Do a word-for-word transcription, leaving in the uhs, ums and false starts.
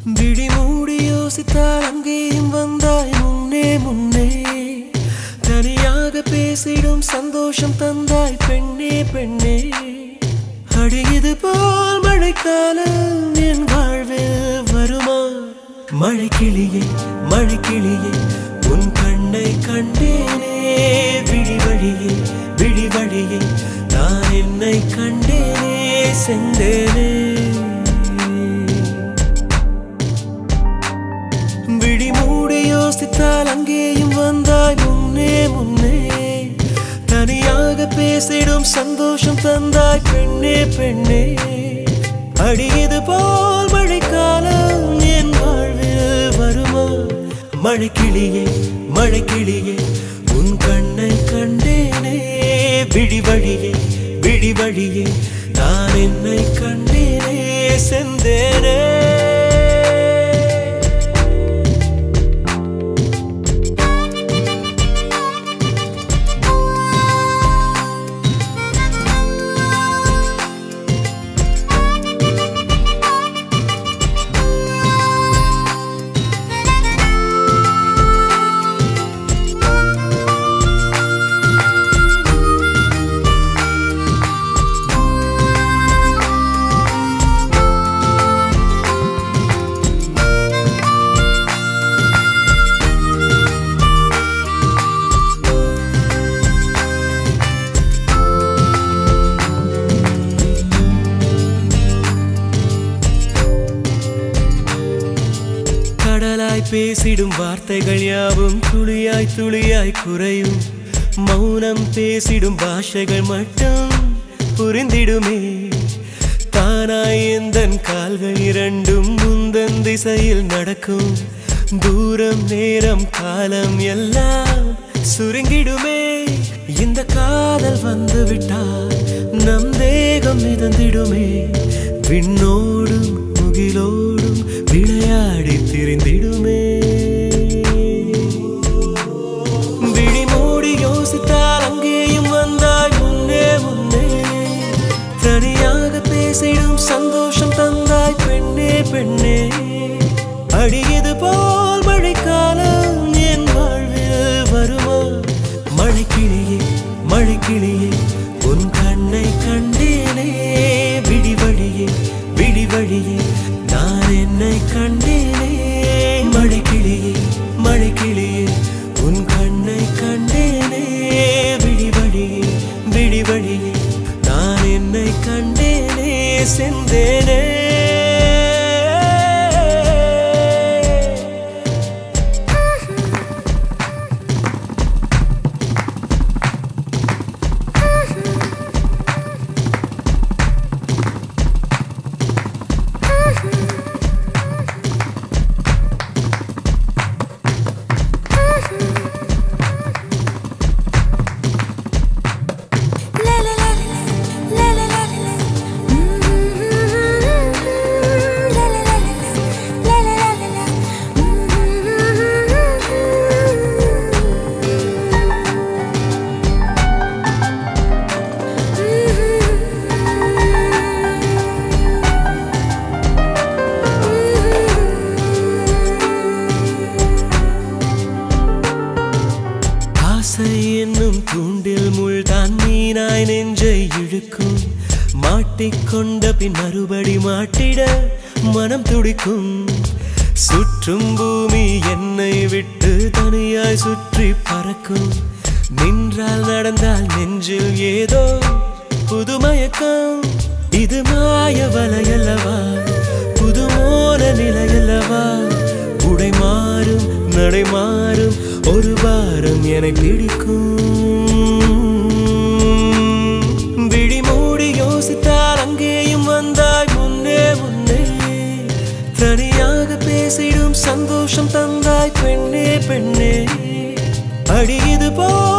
விழி மூடி யோசித்தால் அங்கேயும் வந்தாய் முன்னே முன்னே தனியாக பேசிடும் சந்தோஷம் தந்தாய் பெண்ணே பெண்ணே அடியது போல் மழைக்காலம் என் வாழ்வில் வருமா மழை கிளியே மழை கிளியே உன் கண்ணை கண்டேனே விழி வழியே விழி வழியே நான் என்னை கண்டேனே செந்தேனே விழி மூடி யோசித்தால் அங்கேயும் வந்தாய் முன்னே முன்னே தனியாக பேசிடும் சந்தோஷம் தந்தாய் பெண்ணே பெண்ணே அடியது போல் மழைக்காலம் என் வாழ்வில் வருமா மழை கிளியே மழை கிளியே உன் கண்ணை கண்டேனே விழி வழியே விழி வழியே நான் என்னை கண்டேனே செந்தேனே பேசிடும் வார்த்தைகள் யாவும் துளியாய் துளியாய் குறையும் மௌனம் பேசிடும் பாஷைகள் மட்டும் புரிந்திடுமே தானாய் எந்தன் கால்கள் இரண்டும் முந்தன் திசையில் நடக்கும் தூரம் நேரம் காலம் எல்லாம் சுருங்கிடுமே இந்த காதல் வந்து விட்டால் நம் தேகம் மிதந்திடுமே விண்ணோடும் முகிலோடும் விளையாடி திரிந்திடுமே விழி மூடி யோசித்தால் அங்கேயும் வந்தாய் முன்னே முன்னே தனியாக பேசிடும் சந்தோஷம் தந்தாய் பெண்ணே பெண்ணே அடியது போல் மழைக்காலம் என் வாழ்வில் வருமா மழை கிளியே மழை கிளியே உன் கண்ணை கண்டேனே விழி வழியே விழி வழியே நான் என்னை கண்டேனே மழை கிளியே மழை கிளியே உன் கண்ணை கண்டேனே விழி வழியே விழி வழியே நான் என்னை கண்டேனே செந்தேனே என்னும் தூண்டில் முள்தான் மீனாய் நெஞ்சை இழுக்கும் மாட்டிக்கொண்ட பின் மறுபடி மாட்டிட மனம் துடிக்கும் சுற்றும் பூமி என்னை விட்டு தனியாய் சுற்றி பறக்கும் நின்றால் நடந்தால் நெஞ்சில் ஏதோ புதுமயக்கம் இது மாய வலையல்லவா புதுமோன நிலையல்லவா உடை மாறும் நடை மாறும் ஒரு வாரம் என்னை பிடிக்கும் விழி மூடி யோசித்தால் அங்கேயும் வந்தாய் முன்னே முன்னே தனியாக பேசிடும் சந்தோஷம் தந்தாய் பெண்ணே பெண்ணே அடியது போ